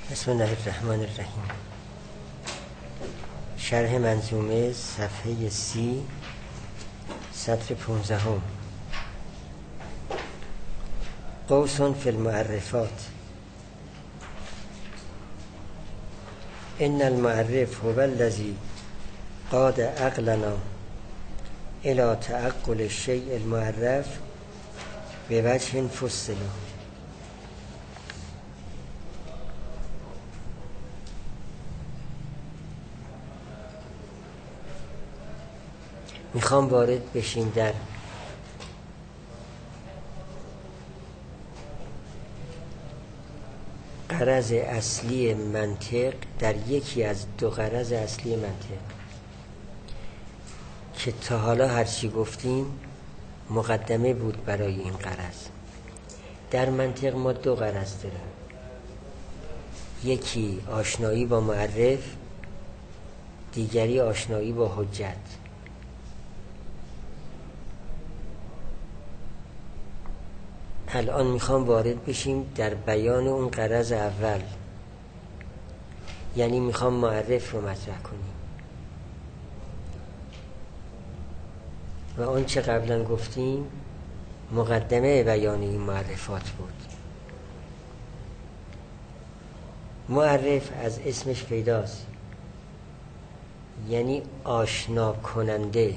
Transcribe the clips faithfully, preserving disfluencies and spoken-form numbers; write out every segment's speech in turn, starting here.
بسم الله الرحمن الرحیم. شرح منظومه صفحه سی سطر پونزدهم. قوس فی المعرفات. ان المعرف هو الذی قاد عقلنا الى تعقل الشیء المعرف بوجه فصل. میخوام وارد بشیم در غرض اصلی منطق، در یکی از دو غرض اصلی منطق که تا حالا هرچی گفتیم مقدمه بود برای این غرض. در منطق ما دو غرض داریم، یکی آشنایی با معرف، دیگری آشنایی با حجت. الان میخوام وارد بشیم در بیان اون غرض اول، یعنی میخوام معرف رو مطرح کنیم و اون چه قبلا گفتیم مقدمه بیان این معرفات بود. معرف از اسمش پیداست، یعنی آشنا کننده.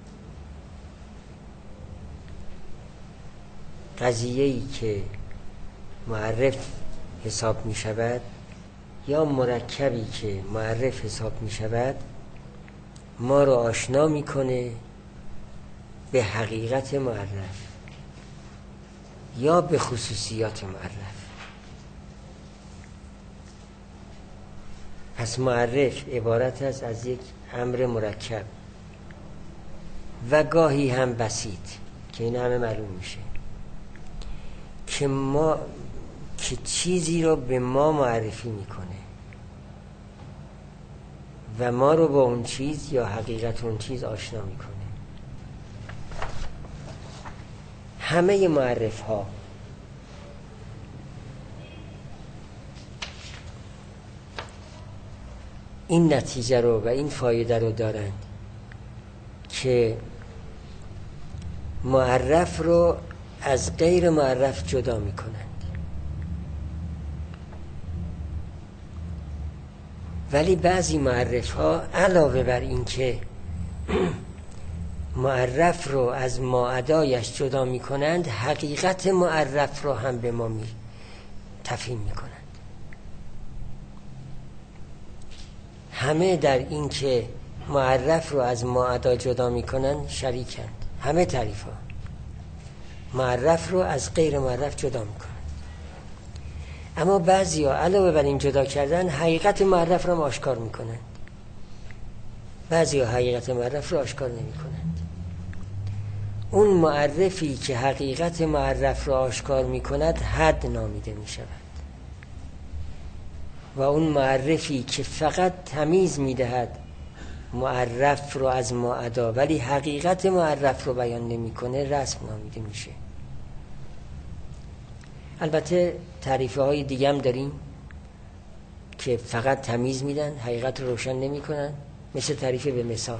قضیه‌ای که معرف حساب می شود یا مرکبی که معرف حساب می شود ما رو آشنا می کنه به حقیقت معرف یا به خصوصیات معرف. پس معرف عبارت است از یک امر مرکب و گاهی هم بسیط که این همه معلوم میشه که ما که چیزی رو به ما معرفی میکنه و ما رو با اون چیز یا حقیقت اون چیز آشنا میکنه. همه معرف ها این نتیجه رو و این فایده رو دارند که معرف رو از غیر معرف جدا می کنند. ولی بعضی معرف ها علاوه بر این که معرف رو از ماعدایش جدا می کنند، حقیقت معرف رو هم به ما می تفهیم می کنند. همه در این که معرف رو از ماعدا جدا می کنند شریکند. همه تعریف ها معرف رو از غیر معرف جدا میکنن، اما بعضی ها علاوه بر این جدا کردن حقیقت معرف رو آشکار میکنند، بعضی ها حقیقت معرف رو آشکار نمیکنند. اون معرفی که حقیقت معرف رو آشکار میکند حد نامیده میشود و اون معرفی که فقط تمیز میدهد معرف رو از ماعدا ولی حقیقت معرف رو بیان نمیکنه رسم نامیده میشه. البته تعریفه های دیگه هم داریم که فقط تمیز میدن، حقیقت رو روشن نمیکنن، مثل تعریف به مثال.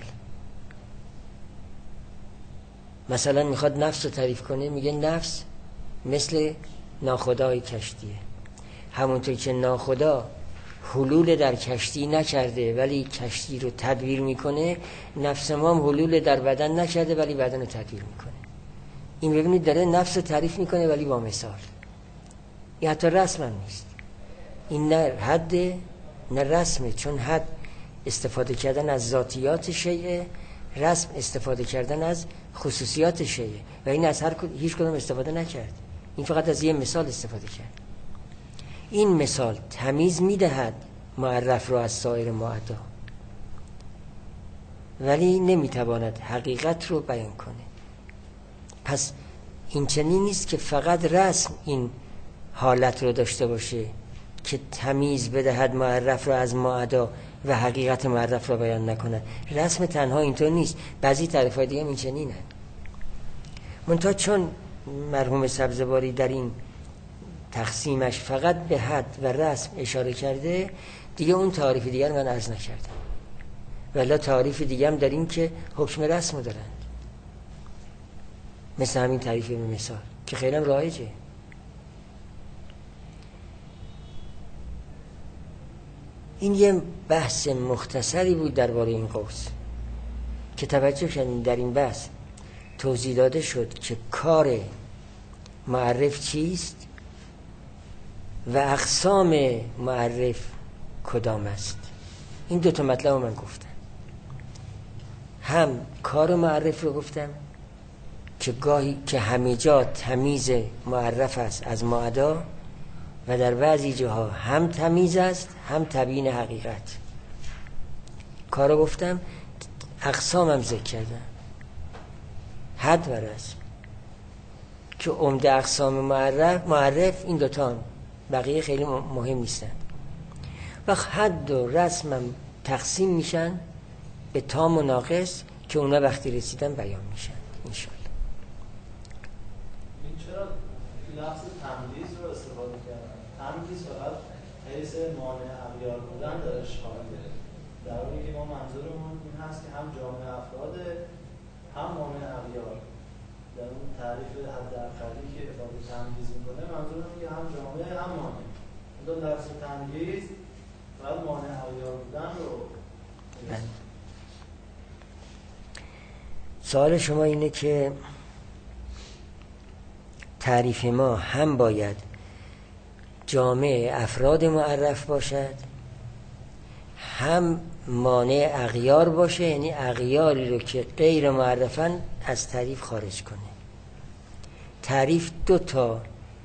مثلا میخواد نفس رو تعریف کنه، میگه نفس مثل ناخدای کشتیه. همونطور که ناخدا حلول در کشتی نکرده ولی کشتی رو تدبیر میکنه، نفس ما هم حلول در بدن نکرده ولی بدن رو تدبیر میکنه. این ببینید داره نفس رو تعریف میکنه ولی با مثال. این حتی رسم هم نیست، این نه حد نه رسمه، چون حد استفاده کردن از ذاتیات شیء، رسم استفاده کردن از خصوصیات شیء و این از هر هیچ کدوم استفاده نکرد. این فقط از یه مثال استفاده کرد. این مثال تمیز میدهد معرف رو از سایر معدا ولی نمیتواند حقیقت رو بیان کنه. پس این چنین نیست که فقط رسم این حالت رو داشته باشه که تمیز بدهد معرف رو از معدا و حقیقت معرف رو بیان نکنه. رسم تنها اینطور نیست، بعضی تعریف‌های دیگه هم این چنین هست. منتها چون مرحوم سبزواری در این تقسیمش فقط به حد و رسم اشاره کرده، دیگه اون تعریف دیگر من عرض نکردم. ولی تعریف دیگه هم داریم که حکم رسم دارند، مثل همین تعریف به مثال که خیلی هم رایجه. این یه بحث مختصری بود درباره این قوس که توجه کنید در این بحث توضیح داده شد که کار معرف چیست و اقسام معرف کدام است. این دو تا مطلب رو من گفتم. هم کار معرف رو گفتم که گاهی که همه جا تمیز معرف است از معدا و در بعضی جاها هم تمیز است هم تبیین حقیقت. کار رو گفتم، اقسام هم ذکر کردم، حد و رسم که عمده اقسام معرف معرف این دوتا هم، بقیه خیلی مهم نیستند. و حد و رسم هم تقسیم میشن به تام و ناقص که اونا وقتی رسیدن بیان میشن انشاءالله. این چرا لفظ تمدیز رو استفاده کردن؟ تمدیز فقط حیث مانع اغیار بودن در اشغال داره، در حالی که ما منظورمون این هست که هم جامعه افراده هم مانع اغیار. در اون تعریف حد اقلی که افاده تمدیز میکنه منظورم که هم جامعه هم مانع. اون لفظ تمدیز فقط مانع اغیار بودن رو. سوال شما اینه که تعریف ما هم باید جامع افراد معرف باشد، هم مانع اغیار باشه، یعنی اغیاری رو که غیر معرفن از تعریف خارج کنه. تعریف دو تا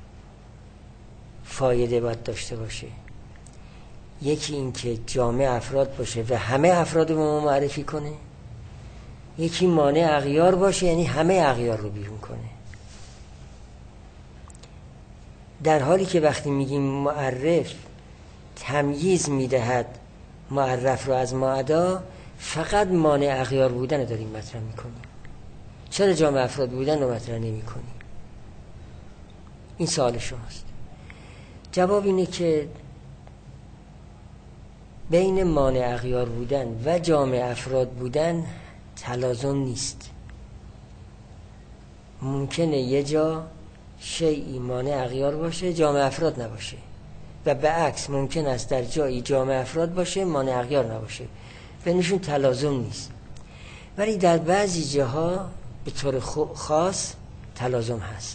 فایده باید داشته باشه، یکی این که جامع افراد باشه و همه افراد رو ما معرفی کنه، یکی مانع اغیار باشه یعنی همه اغیار رو بیرون کنه. در حالی که وقتی میگیم معرف تمییز میدهد معرف رو از معدا، فقط مانع اغیار بودن رو داریم مطرح میکنیم. چرا جامع افراد بودن رو مطرح نمی کنیم؟ این سوال شماست. جواب اینه که بین مانع اغیار بودن و جامع افراد بودن تلازم نیست. ممکنه یه جا شیئی مانع اغیار باشه جامع افراد نباشه و به عکس ممکن است در جایی جامع افراد باشه مانع اغیار نباشه، بینشون تلازم نیست. ولی در بعضی جاها به طور خاص تلازم هست.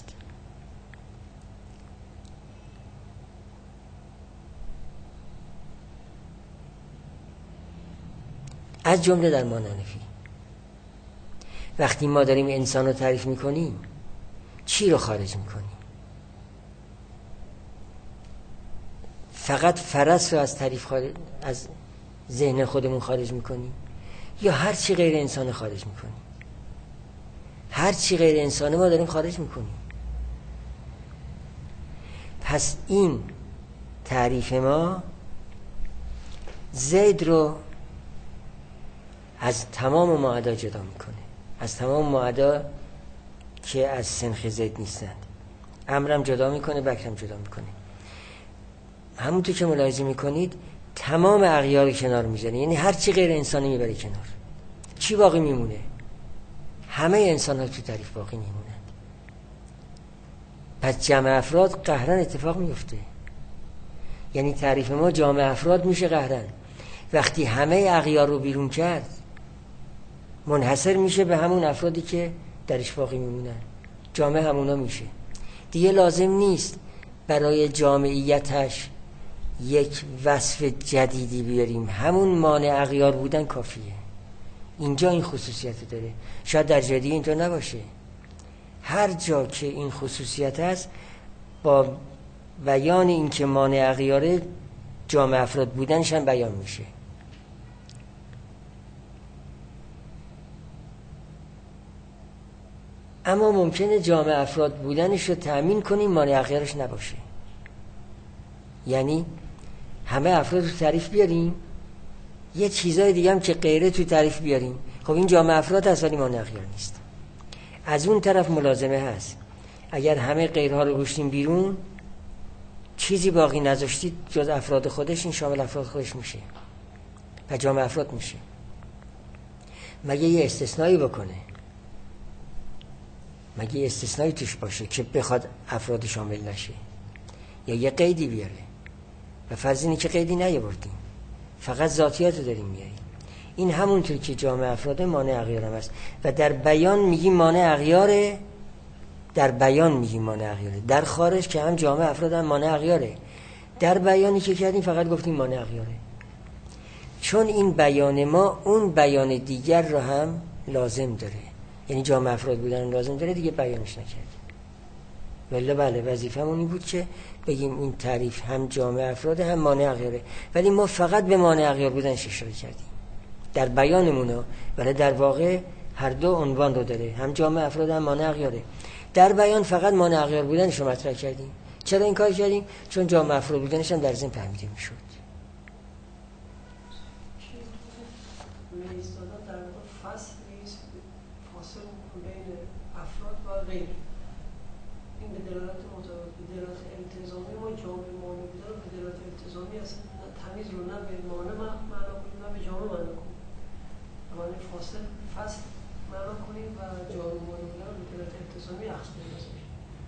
از جمله در مانعنفی وقتی ما داریم انسان رو تعریف میکنیم چی رو خارج میکنیم؟ فقط فرس رو از تعریف خارج، از ذهن خودمون خارج میکنیم یا هر چی غیر انسان خارج میکنیم؟ هر چی غیر انسان ما داریم خارج میکنیم. پس این تعریف ما زید رو از تمام معدا جدا میکنه، از تمام معدا که از سنخ زید نیستند. امرم جدا میکنه، بکرم جدا میکنه. همونطور که ملاحظه میکنید تمام اغیار کنار میذاره، یعنی هر چی غیر انسانی میبره کنار. چی باقی میمونه؟ همه انسان ها تو تعریف باقی میمونند. پس جمع افراد قهرن اتفاق میفته، یعنی تعریف ما جمع افراد میشه قهرن. وقتی همه اغیار رو بیرون کرد منحصر میشه به همون افرادی که درش باقی میمونن، جامع همونا میشه. دیگه لازم نیست برای جامعیتش یک وصف جدیدی بیاریم، همون مانع اغیار بودن کافیه. اینجا این خصوصیت داره، شاید در جای دیگه اینطور نباشه. هر جا که این خصوصیت هست با بیان این که مانع اغیاره جامع افراد بودنش هم بیان میشه. اما ممکنه جامع افراد بودنش رو تأمین کنیم مانع اغیارش نباشه، یعنی همه افراد رو تعریف بیاریم یه چیزای دیگه هم که غیره تو تعریف بیاریم. خب این جامع افراد هست ولی مانع اغیار نیست. از اون طرف ملازمه هست، اگر همه غیرها رو گوشتیم بیرون چیزی باقی نذاشتید جز افراد خودش، این شامل افراد خودش میشه و جامعه افراد میشه. مگه یه استثنایی بکنه؟ مگه یه استثنایی توش باشه که بخواد افراد شامل نشه یا یه قیدی بیاره؟ و فرض اینه که قیدی نیاوردیم، فقط ذاتیات رو داریم میاریم. این همونطور که جامعه افراد مانع اغیار هم است و در بیان میگیم مانع اغیاره، در بیان میگیم مانع اغیاره، در خارج که هم جامعه افراد هم مانع اغیاره. در بیانی که کردیم فقط گفتیم مانع اغیاره، چون این بیان ما اون بیان دیگر رو هم لازم داره، یعنی جامعه افراد بودن لازم داره، دیگه بیانش نکردیم. ولی بله وظیفه‌مون این بود که بگیم این تعریف هم جامعه افراد هم مانع اغیاره، ولی ما فقط به مانع اغیار بودنش اشاره کردیم در بیانمون، ولی در واقع هر دو عنوان رو داره، هم جامعه افراد هم مانع اغیاره. در بیان فقط مانع اغیار بودنش رو مطرح کردیم. چرا این کار کردیم؟ چون جامعه افراد بودنش هم در ذهن فهمیده میشد. این به دلالت مطابق به دلالت التزامی ما جامعه مانع بودن به دلالت التزامی اصلا تمیز رو نه به مانع معنا کنیم نه به جامعه معنا کنیم، معنی فاصل فصل معنا کنیم و جامعه مانع بودن به دلالت التزامی عکس بندازیم.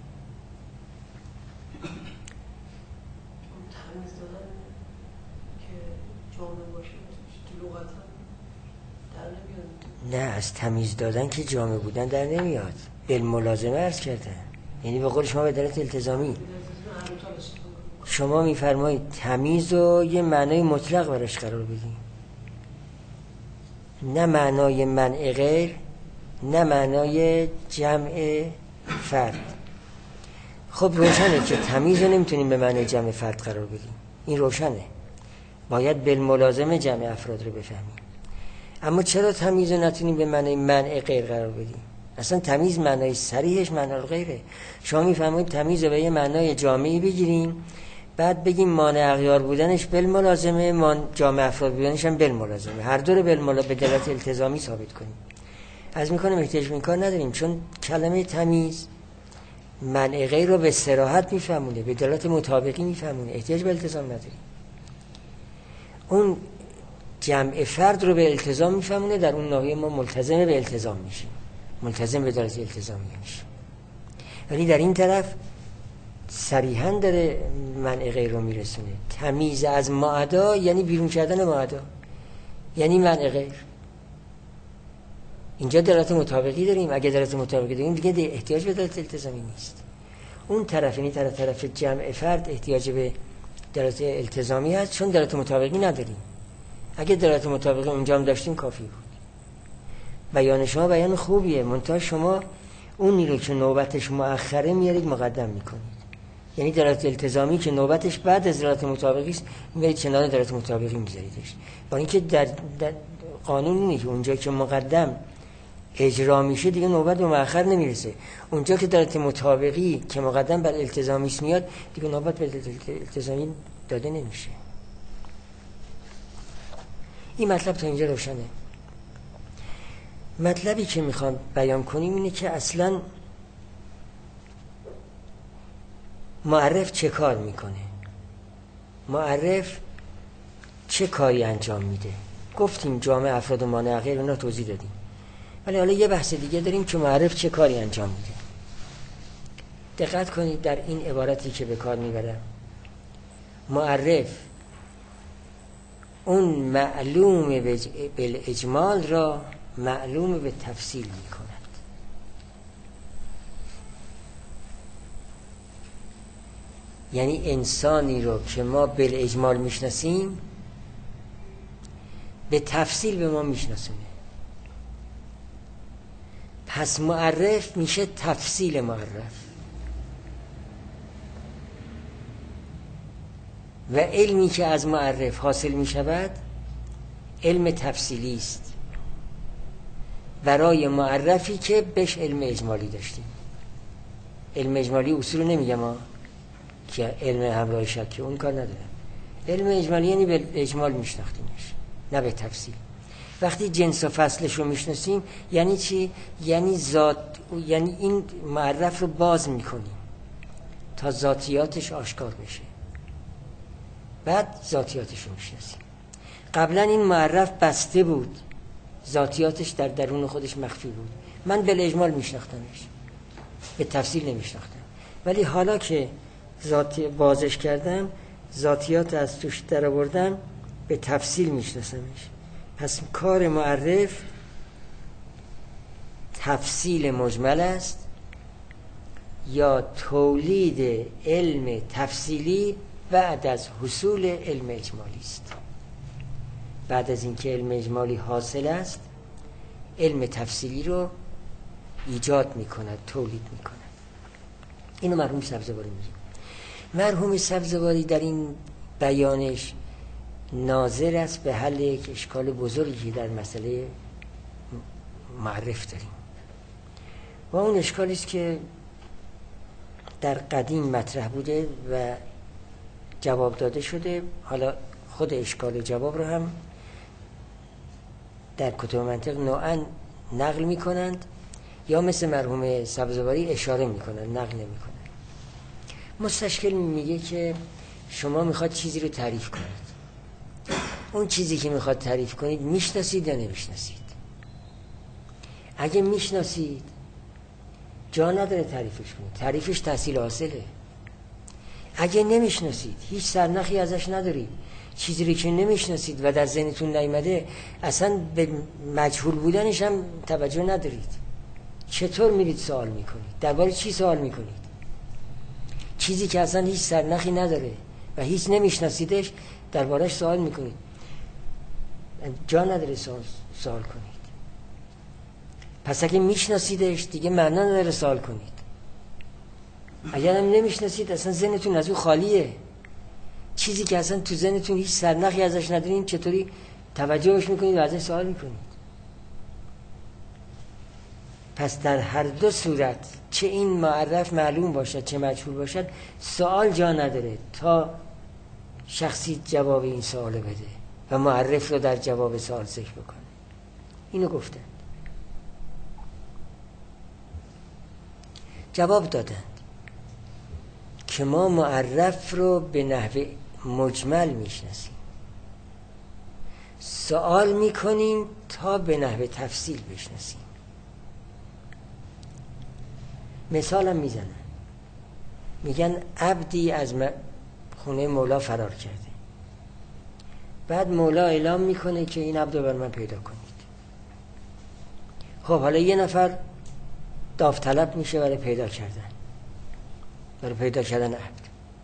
اون تمیز دادن که جامعه باشه تو لغت هم در نمیاد. نه، از تمیز دادن که جامعه بودن در نمیاد، بالملازمه عرض کردن، یعنی به قول شما به دلالت التزامی. شما میفرمایید تمیز رو یه معنای مطلق براش قرار بدیم، نه معنای منع غیر، نه معنای جمع فرد. خب روشنه که تمیز رو نمیتونیم به معنای جمع فرد قرار بدیم، این روشنه، باید بالملازمه جمع افراد رو بفهمیم. اما چرا تمیز رو نتونیم به معنای منع غیر قرار بدیم؟ اصلا تمیز معنای صریحش معنای غیره. شما میفهمید تمیز رو به یه معنای جامعی بگیریم، بعد بگیم مانع اغیار بودنش بالملازمه، مان جامعه افراد بودنش هم بالملازمه، هر دو رو بالملازمه به دلالت التزامی ثابت کنیم. از میکنم احتیاج به این کار نداریم، چون کلمه تمیز منع غیر رو به صراحت میفهمونه، به دلالت مطابقی میفهمونه، احتیاج به التزام نداریم. اون جمع فرد رو به التزام میفهمونه، در اون ناحیه ما ملتزم به التزام میشیم، ملتزم به دلالت التزامی میشه. ولی در این طرف صریحاً داره منع غیر رو میرسونه. تمیز از معدا یعنی بیرون کردن معدا، یعنی منع غیر. اینجا دلالت مطابقی داریم، اگه دلالت مطابقی داریم دیگه احتیاج به دلالت التزامی نیست. اون طرف یعنی طرف طرف جمع فرد احتیاج به دلالت التزامی هست، چون دلالت مطابقی نداریم. اگه دلالت مطابقی اونجا هم داشتیم کافی بود. بیان شما بیان خوبیه، منتها شما اونی رو که نوبتش مؤخره میارید مقدم میکنید، یعنی دلالت التزامی که نوبتش بعد از دلالت مطابقی است میارید کنار دلالت مطابقی میذاریدش. با اینکه در, در قانون اینه که اونجا که مقدم اجرا میشه دیگه نوبت به مؤخر نمیرسه، اونجا که دلالت مطابقی که مقدم بر التزامی میاد دیگه نوبت به التزامی داده نمیشه. این مطلب تا اینجا روشنه. مطلبی که میخوام بیان کنیم اینه که اصلا معرف چه کار میکنه، معرف چه کاری انجام میده. گفتیم جامعه افراد و مانع غیر اونا توضیح دادیم، ولی حالا یه بحث دیگه داریم که معرف چه کاری انجام میده. دقت کنید در این عبارتی که به کار میبرم، معرف اون معلوم به اجمال را معلوم به تفصیل می کند. یعنی انسانی رو که ما بالاجمال میشناسیم به تفصیل به ما میشناسونه. پس معرف میشه تفصیل معرف و علمی که از معرف حاصل میشود علم تفصیلی است برای معرفی که بهش علم اجمالی داشتیم. علم اجمالی اصول نمیگم ما که علم همراه شک، اون کار نداره. علم اجمالی یعنی به اجمال میشناختیمش نه به تفصیل. وقتی جنس و فصلش رو میشناسیم یعنی چی؟ یعنی ذات، یعنی این معرف رو باز میکنیم تا ذاتیاتش آشکار بشه. بعد ذاتیاتش رو میشناسیم. قبلا این معرف بسته بود، ذاتیاتش در درون خودش مخفی بود. من بالاجمال میشناختمش، به تفصیل نمیشناختم، ولی حالا که ذاتی بازش کردم، ذاتیات از توش در آوردم، به تفصیل میشناسمش. پس کار معرف تفصیل مجمل است یا تولید علم تفصیلی بعد از حصول علم اجمالی است. بعد از اینکه علم اجمالی حاصل است، علم تفصیلی رو ایجاد میکند، تولید میکند. اینو مرحوم سبزواری میگه. مرحوم سبزواری در این بیانش ناظر است به حل یک اشکال بزرگی در مسئله معرف داریم، و اون اشکالی است که در قدیم مطرح بوده و جواب داده شده. حالا خود اشکال جواب رو هم در کتب منطق نوعاً نقل میکنند یا مثل مرحوم سبزواری اشاره میکنند، نقل نمیکنند. مستشکل میگه که شما میخواد چیزی رو تعریف کنید، اون چیزی که میخواد تعریف کنید میشناسید یا نمیشناسید؟ اگه میشناسید جا نداره تعریفش کنید، تعریفش تحصیل حاصله. اگه نمیشناسید هیچ سرنخی ازش ندارید، چیزی رو که نمیشناسید و در ذهنتون نیامده اصلا به مجهول بودنش هم توجه ندارید، چطور میرید سوال میکنید؟ درباره چی سوال میکنید؟ چیزی که اصلا هیچ سرنخی نداره و هیچ نمیشناسیدش دربارهش سوال میکنید، جا نداره سوال, سوال کنید. پس اگه میشناسیدش دیگه معنا نداره سوال کنید. اگر هم نمیشناسید اصلا ذهنتون از اون خالیه، چیزی که اصلا تو ذهنتون هیچ سرنخی ازش ندارین چطوری توجهش میکنید و ازش سوال میکنید؟ پس در هر دو صورت، چه این معرف معلوم باشد چه مجهول باشد، سوال جا نداره تا شخصی جواب این سوال بده و معرف رو در جواب سوال ذکر بکنه. اینو گفتن، جواب دادند که ما معرف رو به نحو مجمل میشناسیم، سوال میکنیم تا به نحو تفصیل بشناسیم. مثالم میزنن، میگن عبدی از خونه مولا فرار کرده، بعد مولا اعلام میکنه که این عبد رو بر من پیدا کنید. خب حالا یه نفر داوطلب میشه برای پیدا کردن، برای پیدا کردن عبد.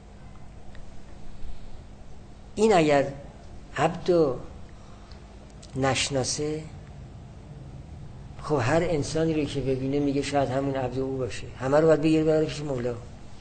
این اگر عبد رو نشناسه، خب هر انسانی رو که ببینه میگه شاید همون عبد او باشه، همه رو باید بگیره بره پیش مولا،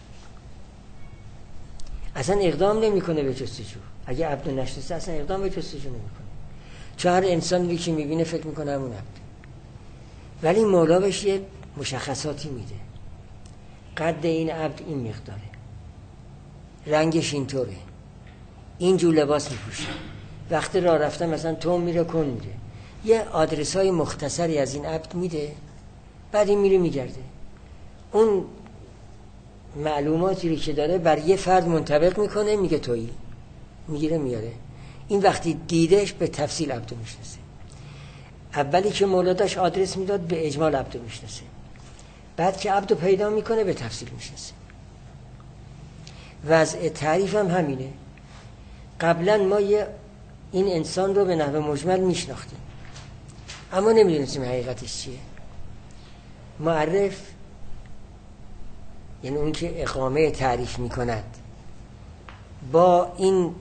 اصلا اقدام نمیکنه به جستجو. اگه عبد رو نشناسه اصلا اقدام به جستجو نمیکنه، چون هر انسانی رو که میبینه فکر میکنه همون عبد. ولی مولا بهش یه مشخصاتی میده، قد این عبد این مقداره، رنگش اینطوره، این جور لباس میپوشه، وقتی راه رفتن مثلا توم میره کن میره، یه آدرس های مختصری از این عبد میده، بعد این میره میگرده. اون معلوماتی رو که داره بر یه فرد منطبق میکنه، میگه تویی، میگیره میاره. این وقتی دیدش به تفصیل عبدو میشناسه. اولی که مولا داشت آدرس میداد به اجمال عبدو میشناسه، بعد که عبدو پیدا میکنه به تفصیل میشناسه. وضع تعریف هم همینه. قبلا ما یه این انسان رو به نحو مجمل میشناختیم اما نمیدونستیم حقیقتش چیه. معرف یعنی اون که اقامه تعریف میکند با این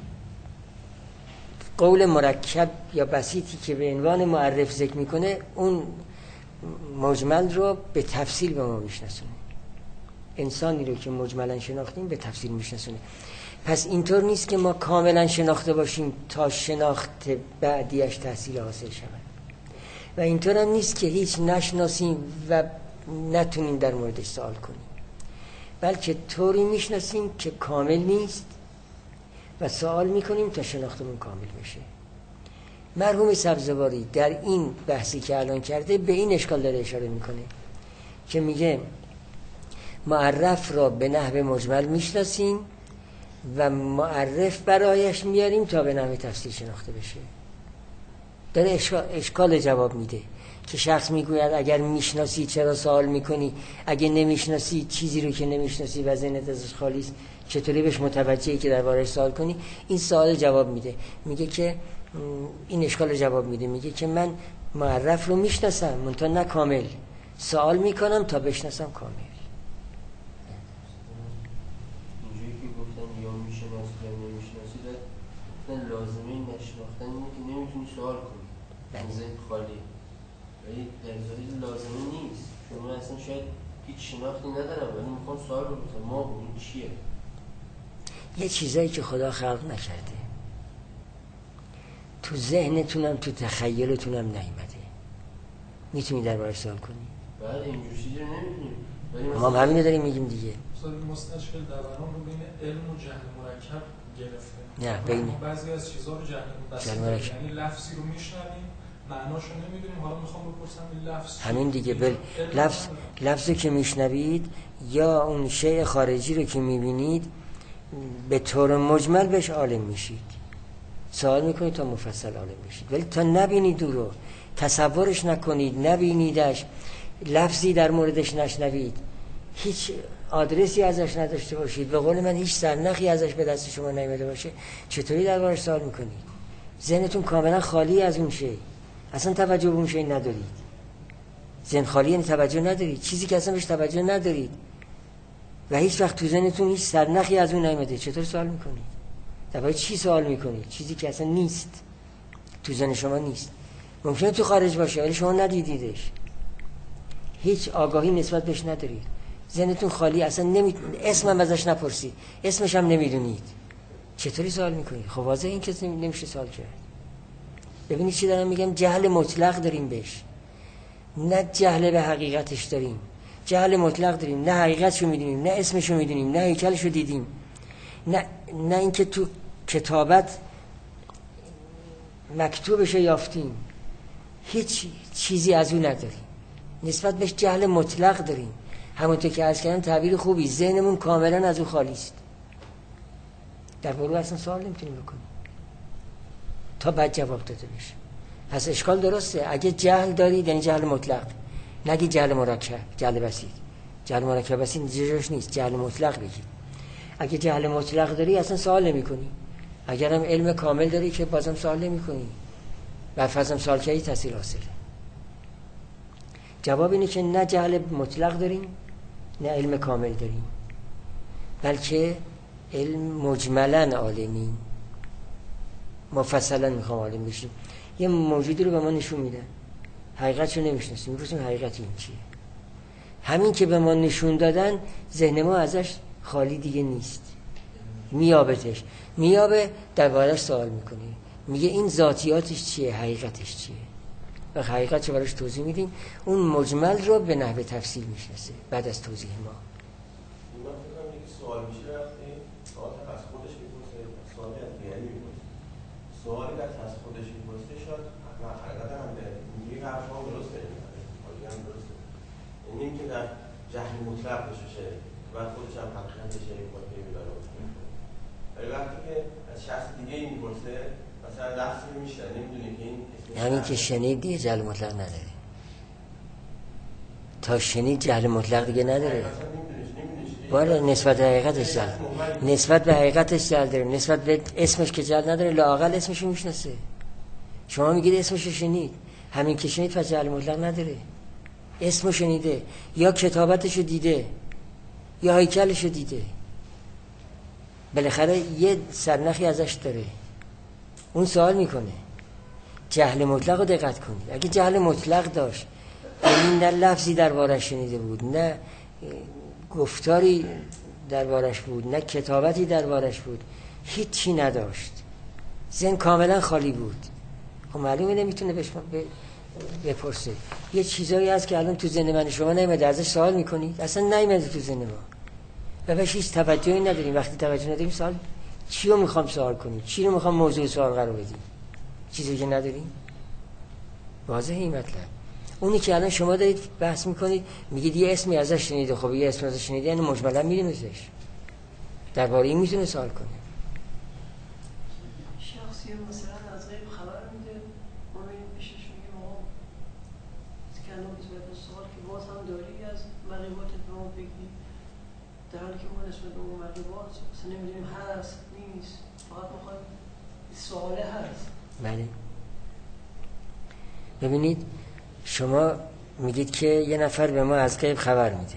قول مرکب یا بسیطی که به عنوان معرف ذکر میکنه، اون مجمل رو به تفصیل به ما میشناسونه. انسانی رو که مجملا شناختیم به تفصیل میشناسونه. پس اینطور نیست که ما کاملا شناخته باشیم تا شناخت بعدیش تحصیل حاصل شود، و اینطور هم نیست که هیچ نشناسیم و نتونیم در موردش سوال کنیم، بلکه طوری میشناسیم که کامل نیست و سوال میکنیم تا شناختمون کامل بشه. مرحوم سبزواری در این بحثی که الان کرده به این اشکال داره اشاره میکنه که میگه معرف را به نحو مجمل میشناسیم و معرف برایش میاریم تا به نحو تفسیر شناخته بشه. داره اشکال, اشکال جواب میده که شخص میگوید اگر میشناسی چرا سوال میکنی، اگه نمیشناسی چیزی رو که نمیشناسی و ذهنت ازش خالی است چطوری بهش متوجهی که درباره‌اش سوال کنی؟ این سوال جواب میده، میگه که این اشکال جواب میده، میگه که من معرف رو میشناسم منتها نه کامل، سوال میکنم تا بشناسم کامل. اینجوری که گفتن یا میشناسی یا نمیشناسی، گفتن لازمه نشناختن اینه که نمیتونی سوال کنی، ذهن خالی، ولی در ظاهر لازمه نیست. شما اصلا شاید هیچ شناختی ندارم ولی میخوام سوال رو بکنم ما این چیه؟ یه چیزایی که خدا خلق نکرده تو ذهنتونم تو تخیلتونم نیومده، میتونی دربارش سوال کنی؟ بعد اینجور چیزی رو نمیتونیم. ما هم همینو داریم میگیم دیگه. مثلا مستشکل دوام رو بین علم و جهل مرکب گرفته. نه بین بعضی از چیزا رو جهل مرکب، یعنی لفظی رو میشنویم معناشو نمیدونیم، حالا میخوام بپرسم این لفظ همین دیگه بل... لفظ لفظی که میشنوید یا اون شیء خارجی رو که میبینید به طور مجمل بهش عالم میشید، سوال میکنید تا مفصل عالم میشید، ولی تا نبینید رو تصورش نکنید، نبینیدش، لفظی در موردش نشنوید، هیچ آدرسی ازش نداشته باشید، به قول من هیچ سرنخی ازش به دست شما نیامده باشه، چطوری دربارش سوال میکنید؟ ذهنتون کاملا خالی از اون شی، اصلا توجه به اون شی ندارید. ذهن خالی یعنی توجه ندارید، چیزی که اصلا بهش توجه ندارید و هیچ وقت تو ذهنتون هیچ سرنخی از اون نیامده، چطور سوال میکنید؟ درباره چی سوال میکنید؟ چیزی که اصلا نیست، تو ذهن شما نیست، ممکنه تو خارج باشه ولی شما ندیدیدش، هیچ آگاهی نسبت بهش ندارید، ذهنتون خالی، اصلا نمی... اسمم ازش نپرسید، اسمش هم نمیدونید، چطوری سوال میکنید؟ خب واضحه این که نمیشه سوال کرد. ببینید چی دارم میگم، جهل مطلق داریم بهش، نه جهل به حقیقتش داریم، جهل مطلق داریم، نه حقیقتشو میدونیم، نه اسمشو میدونیم، نه هیکلشو دیدیم، نه نه اینکه تو کتابت مکتوبشو یافتیم، هیچ چیزی از اون نداریم، نسبت بهش جهل مطلق داریم. همونطور که عرض کردم تعبیر خوبی، ذهنمون کاملا از اون خالی است، در باره اصلا سوال نمیتونیم بکنیم تا بعد جواب داده بشه. پس اشکال درسته، اگه جهل دارید یعنی جهل مطلق، نگی جهل مرکب، جهل بسیط، جهل مرکب بسیط جاش نیست، جهل مطلق بگید. اگه جهل مطلق داری اصلا سوال نمی کنی، اگر هم علم کامل داری که بازم سوال نمی کنی، بر فرضم سوال کردی تحصیل حاصله. جواب اینه که نه جهل مطلق داریم نه علم کامل داریم، بلکه علم مجملا عالمیم، مفصلا میخوام عالم بشیم. یه موجودی رو به ما نشون میدن، حقیقتشو نمیشناسیم، میپرسیم حقیقت این چیه؟ همین که به ما نشون دادن ذهن ما ازش خالی دیگه نیست، میابتش، میابه، دربارش سوال میکنه، میگه این ذاتیاتش چیه، حقیقتش چیه، و حقیقتش براش توضیح میدیم، اون مجمل رو به نحو تفصیل میشناسه بعد از توضیح ما. من فکر کنم که سوال میشه وقتی سوال از خودش میپرسه، سوالی از دیگری میپرسه، سوالی که از خودش میپرسه شاید حقیقتا هم به اینجوری حرف ها درسته، حالی هم درسته، یعنی این که در جهل مطلق بشه و خودش هم حقیقتش یک بار پیدا میکنه. ولی وقتی که از شخص دیگه این میپرسه، مثلا لحظی میشه نمیدونی که این همین که شنید دیگه جهل مطلق نداره، تا شنید جهل مطلق دیگه نداره، بالا نسبت به حقیقتش جهل، نسبت به حقیقتش جهل داره، نسبت به اسمش که جهل نداره، لااقل اسمشو میشناسه. شما میگید اسمشو شنید، همین که شنید پس جهل مطلق نداره، اسمو شنیده یا کتابتشو دیده یا هیکلشو دیده، بالاخره یه سرنخی ازش داره، اون سوال میکنه. جهل مطلق رو دقت کنید، اگه جهل مطلق داشت یعنی نه لفظی دربارش شنیده بود، نه گفتاری دربارش بود، نه کتابتی دربارش بود، هیچی نداشت، ذهن کاملا خالی بود، خب معلومه نمیتونه بهش بپرسه. یه چیزایی هست که الان تو ذهن من شما نیامده، ازش سوال میکنید، اصلا نیامده تو ذهن ما و بهش هیچ توجهی نداریم. وقتی توجه نداریم سوال چی رو میخوام سوال کنیم، چی رو میخوام موضوع سوال قرار بدیم، چیزی که نداریم. واضحه این مطلب. اونی که الان شما دارید بحث میکنید، میگید یه اسمی ازش شنیده، خب یه اسم ازش شنیده یعنی مجملا میدونیدش، درباره این میتونه سوال کنه. شخصی مثلا از غیب خبر میده، ما این پیشش میگیم آقا کلام نسبت به سوال که باز هم داری از مغیباتت به ما بگی، در حالی که ما نسبت به اون مغیبات اصلا نمیدونیم هست نیست، فقط میخوایم سواله هست. بله. ببینید شما میگید که یه نفر به ما از غیب خبر میده،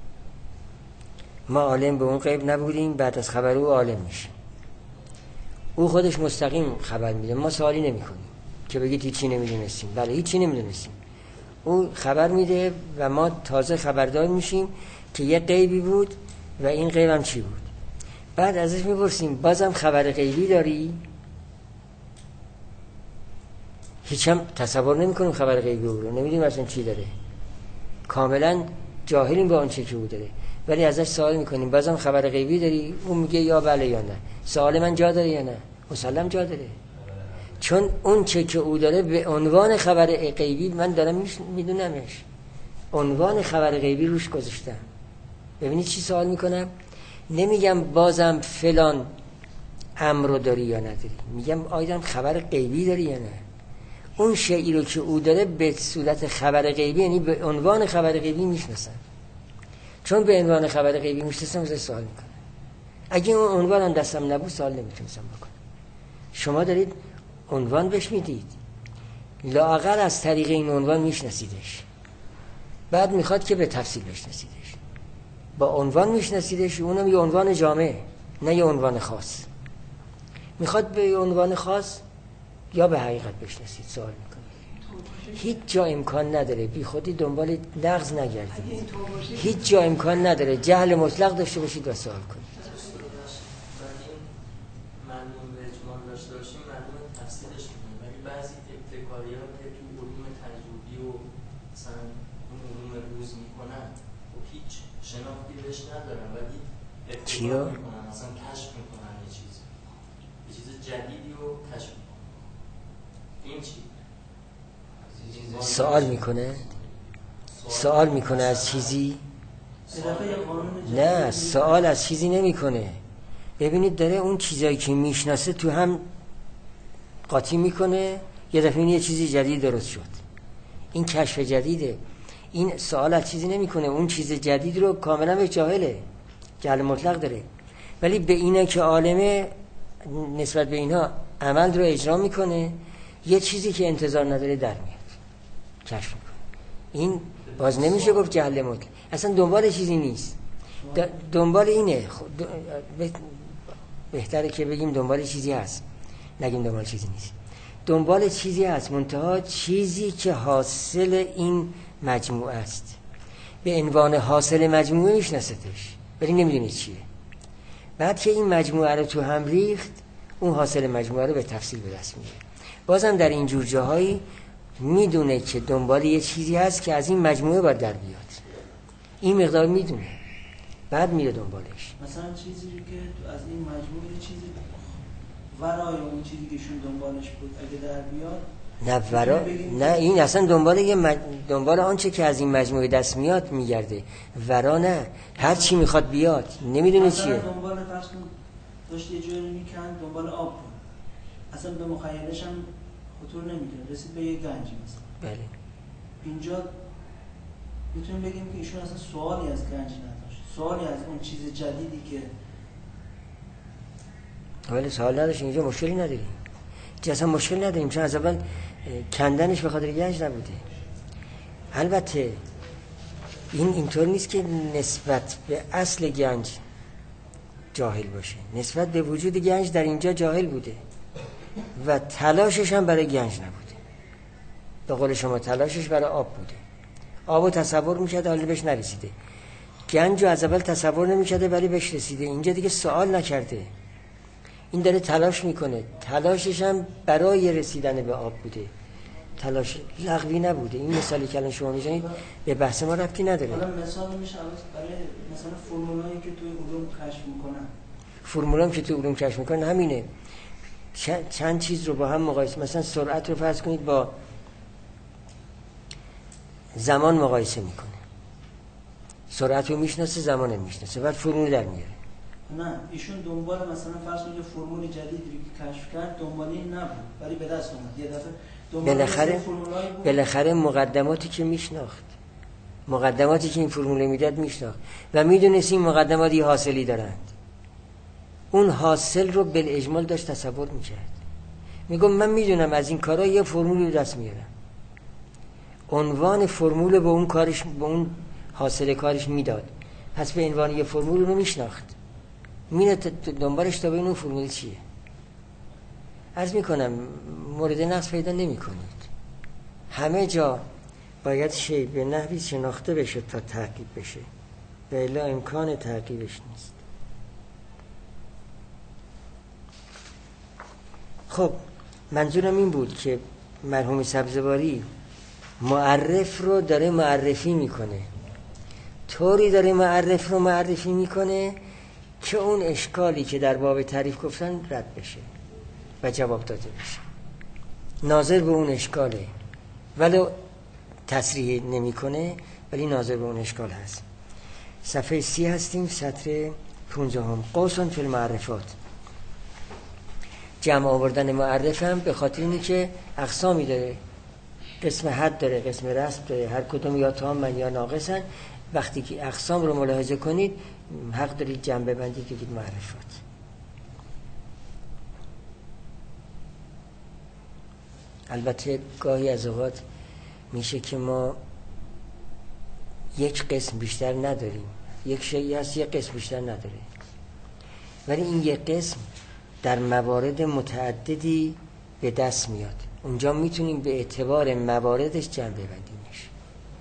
ما عالم به اون غیب نبودیم، بعد از خبر او عالم میشه. او خودش مستقیم خبر میده، ما سوالی نمی کنیم که بگید هیچی نمیدونستیم. بله هیچی نمیدونستیم، او خبر میده و ما تازه خبردار میشیم که یه غیبی بود و این غیب هم چی بود. بعد ازش میپرسیم بازم خبر غیبی داری؟ هیچ هم تصور نمی کنیم خبر غیبی رو، نمیدونیم اصلا چی داره، کاملا جاهلیم با اون چی که او داره، ولی ازش سوال میکنیم بازم خبر غیبی داری؟ اون میگه یا بله یا نه. سوال من جا داره یا نه؟ مسلم جا داره، چون اون چه که او داره به عنوان خبر غیبی من دارم میدونمش، عنوان خبر غیبی روش گذاشتم. ببینید چی سوال میکنم، نمیگم بازم فلان امر رو داری یا نداری، میگم آیدم خبر غیبی داری یا نه. اون شیئی رو که او داره به صورت خبر غیبی، یعنی به عنوان خبر غیبی میشناسم، چون به عنوان خبر غیبی میشناسم ازش سوال میکنم. اگه اون عنوان هم دستم نبود سوال نمیتونستم بکنم. شما دارید عنوان بهش میدید، لااقل از طریق این عنوان میشناسیدش، بعد میخواد که به تفصیل بشناسیدش. با عنوان میشناسیدش، اونم یه عنوان جامع نه یه عنوان خاص. میخواد به یه عنوان خاص یا به حقیقت بشناسید سوال میکنید. هیچ جا امکان نداره بی خودی دنبال نقض نگردید، هیچ جا امکان نداره جهل مطلق داشته باشید و سوال کنید. معلوم به اجمال داشته باشیم معلوم تفصیلش میکنیم، ولی بعضی ابتکاریات که تو علوم تجربی و مثلا اون علوم روز میکنن و هیچ شناختی بهش ندارن ولی ابتکار میکنن، مثلا کشف میکنن یه چیز یه چیز جدیدی رو کشف میکنن. این چی؟ سوال میکنه سوال میکنه از چیزی؟ نه، سوال از چیزی نمیکنه. ببینید داره اون چیزایی که میشناسه تو هم قاطی میکنه، یه دفعه این یه چیزی جدید درست شد، این کشف جدیده. این سوال از چیزی نمیکنه، اون چیز جدید رو کاملا به جاهله، جهل مطلق داره، ولی به اینا که عالمه نسبت به اینا عمل رو اجرا میکنه، یه چیزی که انتظار نداره در میاد کشف میکنه. این باز نمیشه گفت جهل مطلق، اصلا دنبال چیزی نیست، دنبال اینه. بهتره که بگیم دنبال چیزی هست، نگیم دنبال چیزی نیست. دنبال چیزی هست، منتها چیزی که حاصل این مجموعه است، به عنوان حاصل مجموعه میشناستش ولی نمیدونه چیه. بعد که این مجموعه رو تو هم ریخت، اون حاصل مجموعه رو به تفصیل به دست میاره. بازم در این جور جاهایی میدونه که دنبال یه چیزی هست که از این مجموعه باید در بیاد، این مقدار میدونه، بعد میره دنبالش. مثلا چیزی که از این مجموعه چیزی ورای اون چیزی که شون دنبالش بود اگه در بیاد، نه ورا، نه این اصلا دنبال یه مج... دنبال آنچه که از این مجموعه دست میاد میگرده، ورا نه، هر چی میخواد بیاد نمیدونه چیه. دنبال فرض کن داشت یه جوری میکند دنبال آب بود، اصلا به مخیلش هم خطور نمیکنه، رسید به یه گنجی مثلا. بله. اینجا میتونیم بگیم که ایشون اصلا سوالی از گنج نداشت، سوالی از اون چیز جدیدی که ولی سوال نداشت. اینجا مشکلی نداریم، چه اصلا مشکل نداریم، چون از اول کندنش به خاطر گنج نبوده. البته این اینطور نیست که نسبت به اصل گنج جاهل باشه، نسبت به وجود گنج در اینجا جاهل بوده و تلاشش هم برای گنج نبوده. به قول شما تلاشش برای آب بوده، آبو تصور میکرده حالا بهش نرسیده، گنج رو از اول تصور نمیکرده ولی بهش رسیده. اینجا دیگه سوال نکرده، این داره تلاش میکنه، تلاشش هم برای رسیدن به آب بوده، تلاش لغوی نبوده. این مثالی که الان شما میزنید به بحث ما ربطی نداره. حالا مثال میشه برای مثلا فرمولایی که توی علوم کشف میکنن، فرمولایی که توی علوم کشف میکنن همینه، چند چیز رو با هم مقایسه، مثلا سرعت رو فرض کنید با زمان مقایسه میکنه، سرعت رو میشناسه زمان رو میشناسه، بعد فرمول در میاره. نه ایشون دنبال مثلا فرض کنید فرمول جدیدی که کشف کرد دنبال این نبود، ولی به دست اومد یه دفعه بالاخره بالاخره مقدماتی که میشناخت مقدماتی که این فرمول میداد میشناخت و میدونست این مقدمات یه حاصلی دارند. اون حاصل رو بالاجمال داشت تصور میکرد. میگم من میدونم از این کارا یه فرمولی رو دست میارم. عنوان فرمول به اون کارش به اون حاصل کارش میداد. پس به عنوان یه فرمول رو میشناخت. میره دنبالش تا ببین اون فرمول چیه. عرض میکنم مورد نقص پیدا نمیکنید. همه جا باید شی به نحوی شناخته بشه تا تعقیب بشه. و الا امکان تعقیبش نیست. خب منظورم این بود که مرحوم سبزواری معرف رو داره معرفی میکنه، طوری داره معرف رو معرفی میکنه که اون اشکالی که در باب تعریف گفتن رد بشه و جواب داده بشه. ناظر به اون اشکاله ولو تصریح نمیکنه، ولی ناظر به اون اشکال هست. صفحه سی هستیم، سطر پونزدهم. قوسن فی المعرفات. جمع آوردن معرف هم به خاطر اینه که اقسامی داره، قسم حد داره، قسم رسم داره، هر کدوم یا تامن یا ناقصن. وقتی که اقسام رو ملاحظه کنید حق دارید جمع ببندید بگید معرفات. البته گاهی از اوقات میشه که ما یک قسم بیشتر نداریم، یک شیئی هست یک قسم بیشتر نداره، ولی این یک قسم در موارد متعددی به دست میاد. اونجا میتونیم به اعتبار مواردش جمع ببندیمش.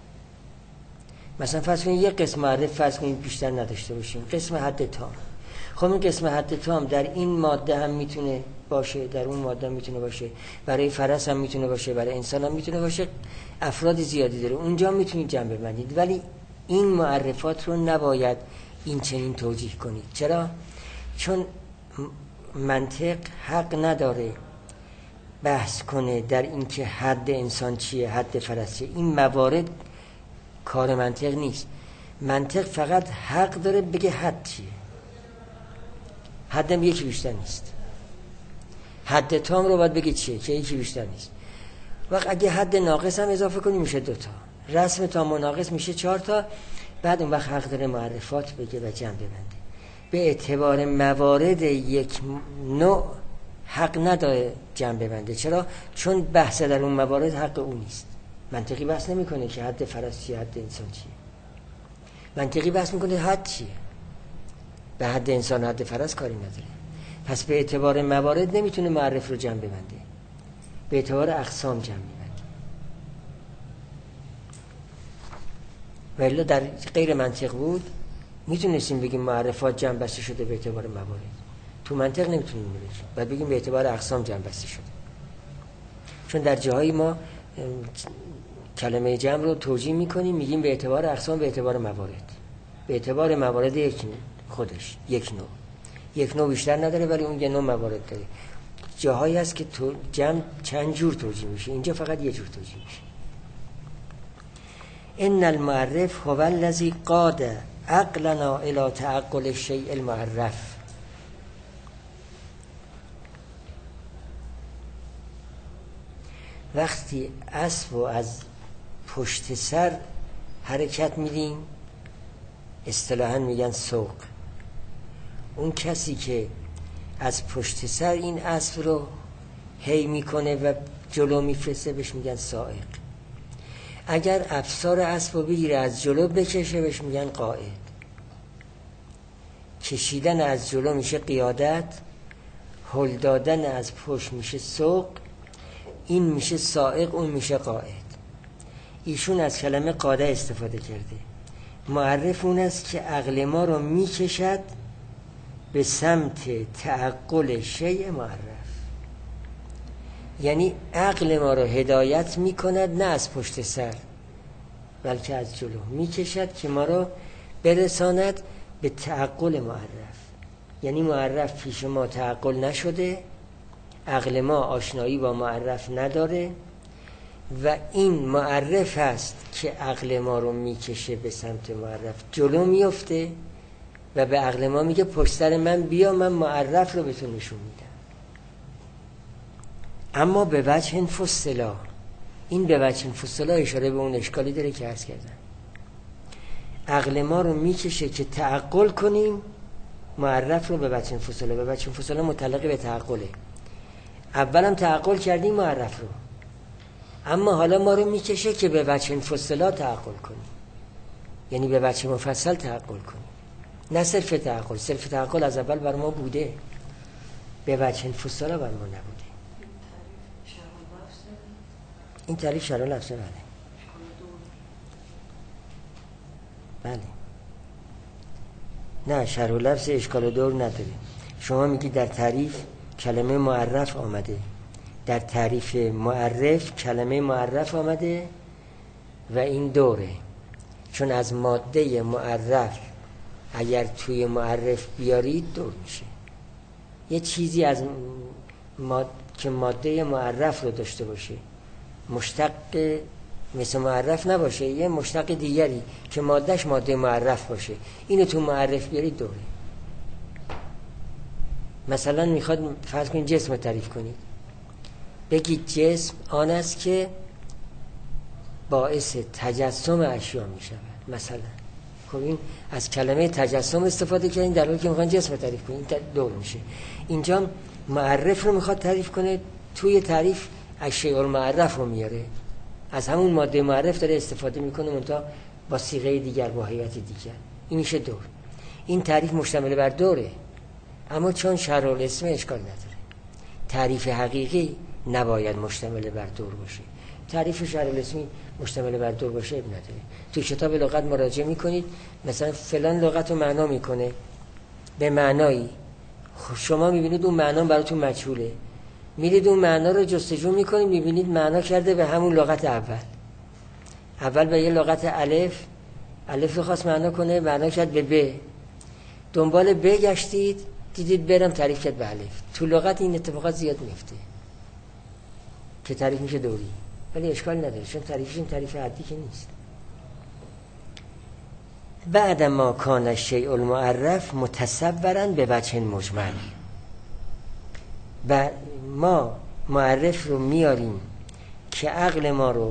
مثلا فرض کنید یک قسم معرف فرض کنید بیشتر نداشته باشیم، قسم حد تام. خب این قسم حد تام در این ماده هم میتونه باشه، در اون ماده هم میتونه باشه، برای فرس هم میتونه باشه، برای انسان هم میتونه باشه، افراد زیادی داره، اونجا میتونید جمع ببندید. ولی این معرفات رو نباید این چنین توجیه کنید. چرا؟ چون منطق حق نداره بحث کنه در این که حد انسان چیه، حد فرس چیه. این موارد کار منطق نیست. منطق فقط حق داره بگه حد چیه. حدم یکی بیشتر نیست. حد تام رو باید بگه چیه که یکی بیشتر نیست. وقت اگه حد ناقص هم اضافه کنی میشه دوتا. رسم تام و ناقص میشه چهار تا. بعد اون وقت حق داره معرفات بگه و جمع ببنده. به اعتبار موارد یک نوع حق نداره جمع ببنده. چرا؟ چون بحث در اون موارد حق اون نیست. منطقی بحث نمی کنه که حد فرس چیه، حد انسان چیه. منطقی بحث میکنه حد چیه. به حد انسان حد فرس کاری نداره. پس به اعتبار موارد نمیتونه معرف رو جمع ببنده، به اعتبار اقسام جمع میبنده. ولی در غیر منطق بود میتونستیم بگیم معرفات جمع بسته شده به اعتبار موارد. تو منطق نمیتونیم بگیم، باید بگیم به اعتبار اقسام جمع بسته شده. چون در جاهای ما کلمه جمع رو توجیه میکنیم، میگیم به اعتبار اقسام، به اعتبار موارد. به اعتبار موارد یک خودش یک نوع یک نوع بیشتر نداره، ولی اون یه نوع موارد داره. جاهایی هست که تو جمع چند جور توجیه میشه، اینجا فقط یه جور توجیه میشه. ان المعرف هو الذی قاد عقلنا الى تعقل الشیء المعرف. وقتی اسب و از پشت سر حرکت میدیم اصطلاحاً میگن سوق. اون کسی که از پشت سر این اسب رو هی میکنه و جلو میفرسته بهش میگن سائق. اگر افسار اسب رو بگیره از جلو بکشه بهش میگن قائد. کشیدن از جلو میشه قیادت، هل دادن از پشت میشه سوق، این میشه سائق، اون میشه قائد. ایشون از کلمه قاده استفاده کرده. معرف اون است که عقل ما رو میکشد به سمت تعقل شیء معرف. یعنی عقل ما رو هدایت میکند، نه از پشت سر بلکه از جلو میکشد که ما رو برساند به تعقل معرف. یعنی معرف پیش ما تعقل نشده، عقل ما آشنایی با معرف نداره و این معرف است که عقل ما رو میکشه به سمت معرف، جلو میفته و به عقل ما میگه پشت سر من بیا، من معرف رو بهتون نشون میدم. اما به وجه فصلا، این به وجه فصلا اشاره به اون اشکالی داره که عرض کردم. عقل ما رو میکشه که تعقل کنیم معرف رو به وجه فصلا. به وجه فصلا متعلق به تعقله. اولم تعقل کردیم معرف رو، اما حالا ما رو میکشه که به وجه فصلا تعقل کنیم، یعنی به وجه مفصل تعقل کنیم، نه صرف تعقل. صرف تعقل از اول بر ما بوده، به وجه فصلا بر ما نبوده. این تعریف شرح لفظه. بله بله نه، شرح لفظ اشکال دور نداره. شما میگی در تعریف کلمه معرف آمده، در تعریف معرف کلمه معرف آمده و این دوره، چون از ماده معرف اگر توی معرف بیارید دور میشه. یه چیزی از ماد... که ماده معرف رو داشته باشه، مشتق مثل معرف نباشه، یه مشتق دیگری که مادهش ماده معرف باشه، اینو تو معرف بیارید دوره. مثلا میخواد فرض کنید جسم رو تعریف کنید، بگید جسم آن است که باعث تجسم اشیا میشود. مثلا خب این از کلمه تجسم استفاده کردین در حالی که میخوان جسم رو تعریف کنید، دور میشه. اینجا معرف رو میخواد تعریف کنه، توی تعریف اشیاء المعرف رو میاره، از همون ماده معرف داره استفاده میکنه منتها با صیغه دیگر، با هیئت دیگر. این میشه دور. این تعریف مشتمل بر دوره، اما چون شرح الاسم اشکال نداره. تعریف حقیقی نباید مشتمل بر دور باشه. تعریف شرح الاسمی مشتمل بر دور باشه اب نداره. تو کتاب لغت مراجعه میکنید، مثلا فلان لغت رو معنا میکنه به معنایی، شما میبینید اون معنا براتون مجهوله، میرید اون معنا رو جستجو میکنید، میبینید معنا کرده به همون لغت اول. اول به یه لغت الف، الف رو خواست معنا کنه، معنا کرد به ب، دنبال ب گشتید، دیدید برم تعریف کرد به الف. تو لغت این اتفاقات زیاد میفته که تعریف میشه دوری، ولی اشکال نداره چون تعریفش این تعریف عادی که نیست. بعد ما کان الشیء المعرف متصورا به وجه مجمل، و ما معرف رو میاریم که عقل ما رو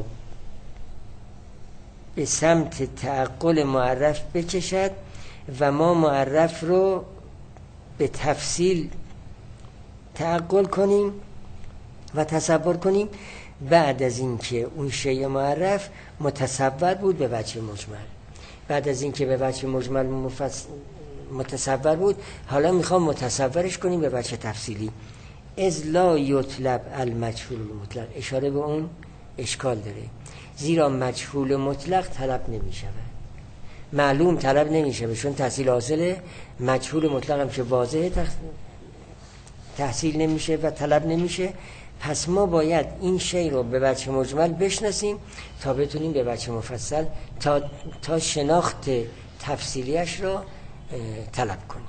به سمت تعقل معرف بکشد و ما معرف رو به تفصیل تعقل کنیم و تصور کنیم بعد از اینکه اون شیء معرف متصور بود به وجه مجمل. بعد از اینکه به وجه مجمل مفصل متصور بود، حالا میخوام متصورش کنیم به وجه تفصیلی. از لا یطلب المجهول المطلق، اشاره به اون اشکال داره، زیرا مجهول مطلق طلب نمیشه، معلوم طلب نمیشه، چون تحصیل حاصله. مجهول مطلق هم که واضحه تحصیل نمیشه و طلب نمیشه. پس ما باید این شی رو به وجه مجمل بشناسیم تا بتونیم به وجه مفصل تا, تا شناخت تفصیلیش رو طلب کنیم.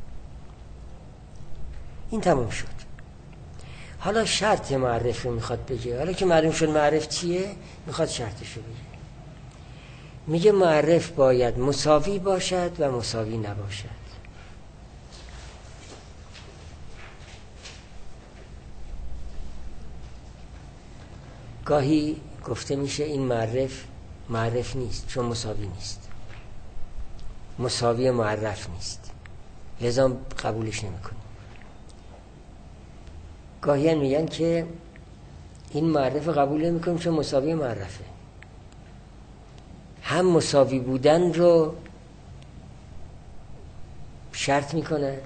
این تموم شد. حالا شرط معرف رو میخواد بگه. حالا که معلوم شد معرف چیه، میخواد شرطش رو بگه. میگه معرف باید مساوی باشد و مساوی نباشد. گاهی گفته میشه این معرف معرف نیست چون مساوی نیست، مساوی معرف نیست، لذا قبولش نمیکنیم. گاهی هم میگن که این معرف قبول نمیکنیم چون مساوی معرفه. هم مساوی بودن رو شرط میکنن،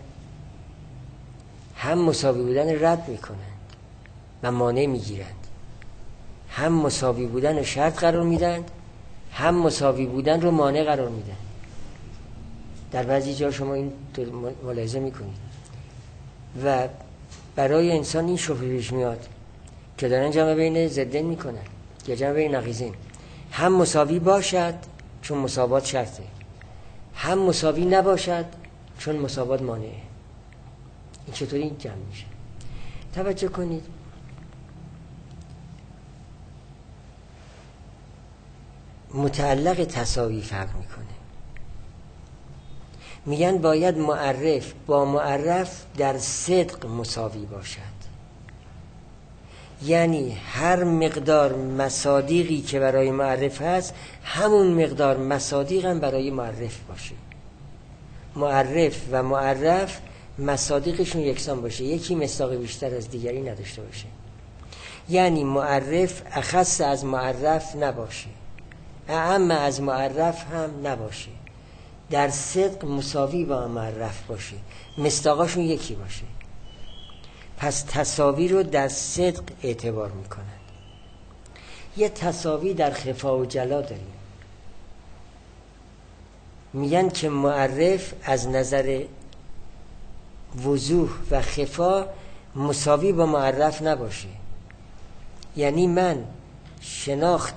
هم مساوی بودن رد میکنن و مانع میگیرند. هم مساوی بودن رو شرط قرار میدن، هم مساوی بودن رو مانع قرار میدن. در بعضی جا شما این ملاحظه میکنید و برای انسان این شبهه پیش میاد که دارن جمع بین ضدین میکنن یا جمع بین نقیضین. هم مساوی باشد چون مساوات شرطه، هم مساوی نباشد چون مساوات مانعه. این چطوری این جمع میشه؟ توجه کنید. متعلق تساوی فرق میکنه. میگن باید معرف با معرف در صدق مساوی باشد. یعنی هر مقدار مصادیقی که برای معرف هست همون مقدار مصادیق هم برای معرف باشه. معرف و معرف مصادیقشون یکسان باشه، یکی مصداق بیشتر از دیگری نداشته باشه. یعنی معرف اخص از معرف نباشه، اعم از معرف هم نباشه، در صدق مساوی با معرف باشه، مصداقاشون یکی باشه. پس تساوی رو در صدق اعتبار میکنند. یه تساوی در خفا و جلا داریم. میگن که معرف از نظر وضوح و خفا مساوی با معرف نباشه. یعنی من شناخت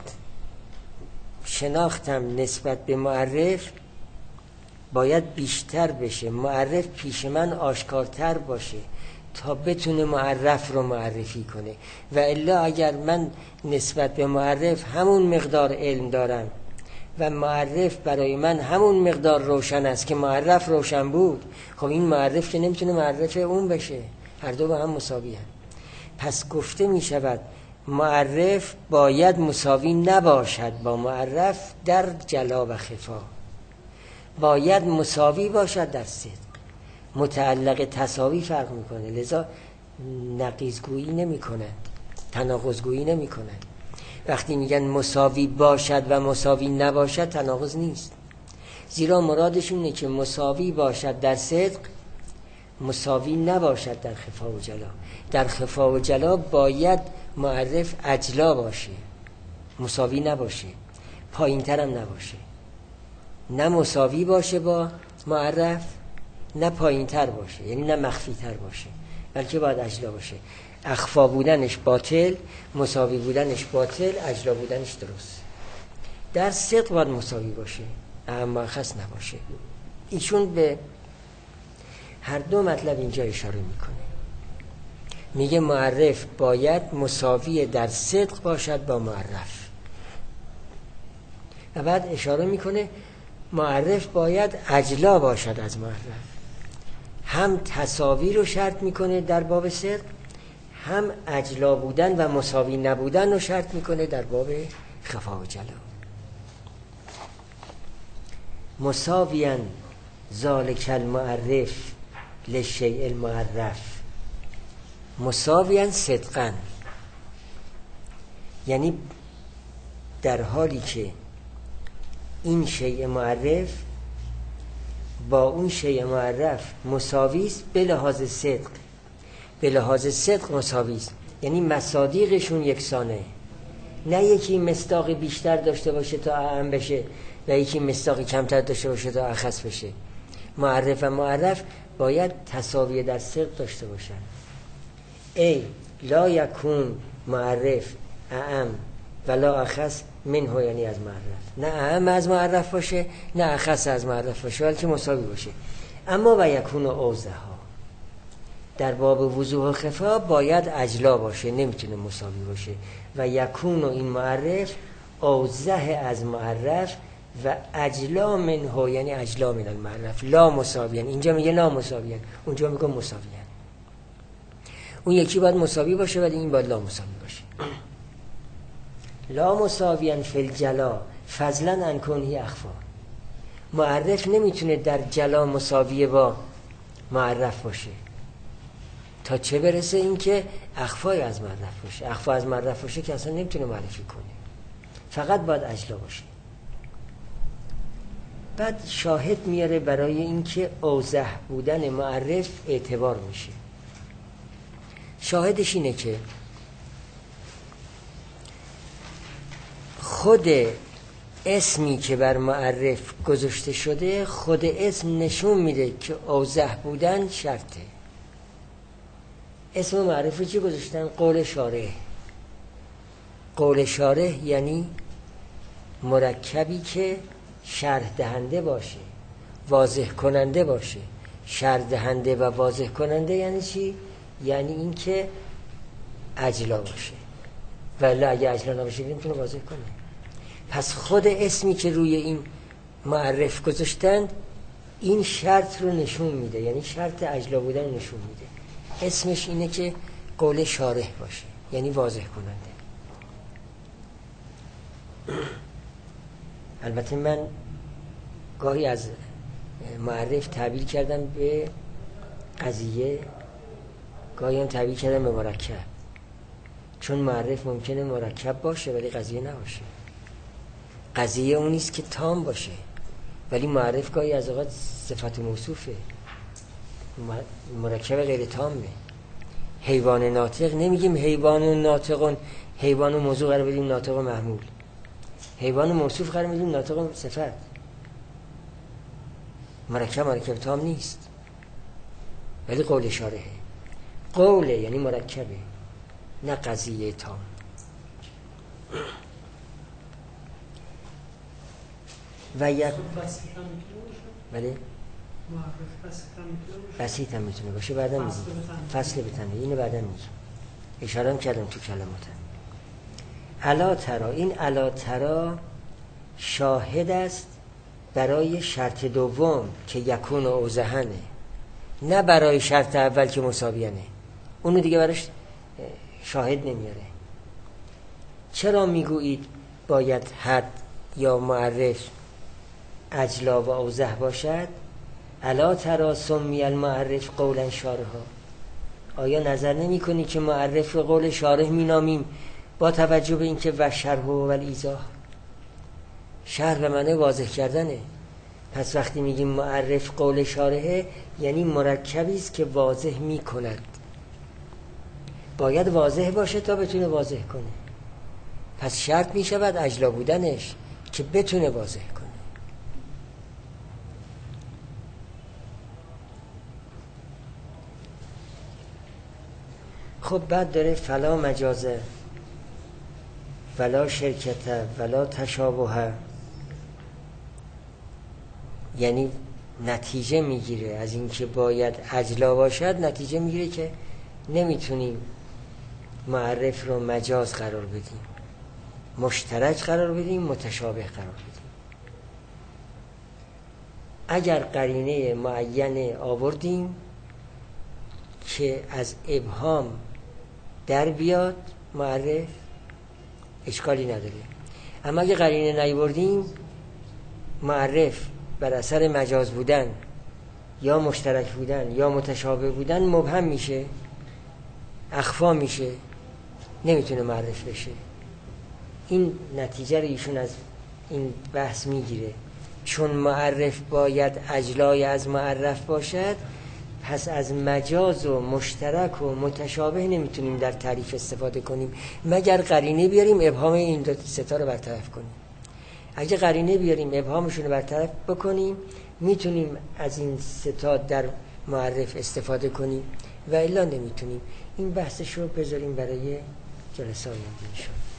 شناختم نسبت به معرف باید بیشتر بشه، معرف پیش من آشکارتر باشه تا بتونه معرف رو معرفی کنه. و الا اگر من نسبت به معرف همون مقدار علم دارم و معرف برای من همون مقدار روشن است که معرف روشن بود، خب این معرف که نمیتونه معرف اون بشه، هر دو با هم مساوی هم. پس گفته می شود معرف باید مساوی نباشد با معرف در جلا و خفا، باید مساوی باشد در صدق. متعلق تساوی فرق میکنه، لذا نقیضگویی نمی کنند، تناقضگویی نمی کنند. وقتی میگن مساوی باشد و مساوی نباشد تناقض نیست، زیرا مرادشون اینه که مساوی باشد در صدق، مساوی نباشد در خفا و جلا. در خفا و جلا باید معرف اجلا باشه، مساوی نباشه، پایین تر هم نباشه، نه مساوی باشه با معرف نه پایین تر باشه، یعنی نه مخفی تر باشه، بلکه باید اجلا باشه. اخفا بودنش باطل، مساوی بودنش باطل، اجلا بودنش درست. در صدق باید مساوی باشه، اما خاص نباشه. ایشون به هر دو مطلب اینجا اشاره میکنه. میگه معرف باید مساوی در صدق باشد با معرف، و بعد اشاره میکنه معرف باید اجلا باشد از معرف. هم تساوی رو شرط میکنه در باب صدق، هم اجلا بودن و مساوی نبودن رو شرط میکنه در باب خفا و جلا. مساویاً ذالک المعرف للشیء المعرف، مساویاً صدقاً، یعنی در حالی که این شیء معرف با اون شیء معرف مساوی است به لحاظ صدق، به لحاظ صدق مساوی است، یعنی مصادیقشون یکسانه، نه یکی مصداق بیشتر داشته باشه تا اعم بشه و یکی مصداق کمتر داشته باشه تا اخص بشه. معرف و معرف باید تساوی در صدق داشته باشن. ای لا یکون معرف اعم ولا اخص منه، یعنی از معرف، نه اعم از معرف باشه نه اخص از معرف باشه، بلکه مساوی باشه. اما و یکون اوضحا، در باب وضوح و خفا باید اجلا باشه، نمیتونه مساوی باشه. و یکون این معرف اوضح از معرف و اجلا منه، یعنی اجلا من المعرف، لا مساویان. اینجا میگه لا مساویان، اونجا میگه مساویان. اون یکی باید مساوی باشه ولی این باید لا مساوی باشه. لا مساویان فی الجلا فضلا عن کنه اخفا، معرف نمیتونه در جلا مساوی با معرف باشه تا چه برسه این که اخفای از معرف باشه. اخفا از معرف باشه که اصلا نمیتونه معرفی کنه، فقط باید اجلا باشه. بعد شاهد میاره برای این که اوضح بودن معرف اعتبار میشه. شاهدش اینه که خود اسمی که بر معرف گذاشته شده، خود اسم نشون میده که اوضح بودن شرطه. اسم معرفی چی گذاشتن؟ قول شارح. قول شارح یعنی مرکبی که شرح دهنده باشه، واضح کننده باشه. شرح دهنده و واضح کننده یعنی چی؟ یعنی این که اجلا باشه، ولی اگه اجلا نباشه نمیتونه واضح کنه. پس خود اسمی که روی این معرف گذاشتن این شرط رو نشون میده، یعنی شرط اجلا بودن رو نشون میده. اسمش اینه که قول شارح باشه، یعنی واضح کننده. البته من گاهی از معرف تعبیر کردم به قضیه، گاهی هم تعبیر کردم به مرکب، چون معرف ممکنه مرکب باشه ولی قضیه نباشه. قضیه اون نیست که تام باشه، ولی معرف گاهی از اوقات صفت موصوفه، مرکب غیر تامه. حیوان ناطق نمیگیم حیوان ناطقون، حیوان موضوع قرار بدیم ناطق و محمول، حیوان موصوف قرار بدیم ناطق و صفت. مرکب مرکب تام نیست، ولی قول شارحه. قوله یعنی مرکبه، نه قضیه تام. و یک بله بسیط هم میتونه باشه، بعدا میگیم فصل بتنه، اینو بعدا میگیم، اشاره هم کردم تو کلماتم. الا ترا، این الا ترا شاهد است برای شرط دوم که یکون و اوزهنه، نه برای شرط اول که مساویانه. اونو دیگه براش شاهد نمیاره. چرا میگویید باید حد یا معرف اجلا و اوضح باشد؟ الا ترا سمی المعرف قولا شارحا، آیا نظر نمی کنی که معرف رو قول شارح می نامیم با توجه به اینکه و شرح و الایضاح، شرح به معنی واضح کردنه. پس وقتی میگیم معرف قول شارحه یعنی مرکبی است که واضح می کند، باید واضح باشه تا بتونه واضح کنه. پس شرط می شود اجلا بودنش که بتونه واضح کنه. خب بعد داره فلا مجازه ولا شرکت ولا تشابه، یعنی نتیجه میگیره از اینکه باید اجلا باشد، نتیجه میگیره که نمیتونیم معرف رو مجاز قرار بدیم، مشترک قرار بدیم، متشابه قرار بدیم. اگر قرینه معین آوردیم که از ابهام در بیاد معرف، اشکالی نداره. اما اگه قرینه نیاوردیم، معرف بر اثر مجاز بودن یا مشترک بودن یا متشابه بودن مبهم میشه، اخفا میشه، نمیتونه معرف بشه. این نتیجه رو ایشون از این بحث میگیره. چون معرف باید اجلای از معرف باشد، پس از مجاز و مشترک و متشابه نمیتونیم در تعریف استفاده کنیم مگر قرینه بیاریم ابهام این دو ستا رو برطرف کنیم. اگه قرینه بیاریم ابهامشون رو برطرف بکنیم، میتونیم از این ستا در معرف استفاده کنیم و الا نمیتونیم. این بحثش رو بذاریم برای جلسه آینده ان شاء الله.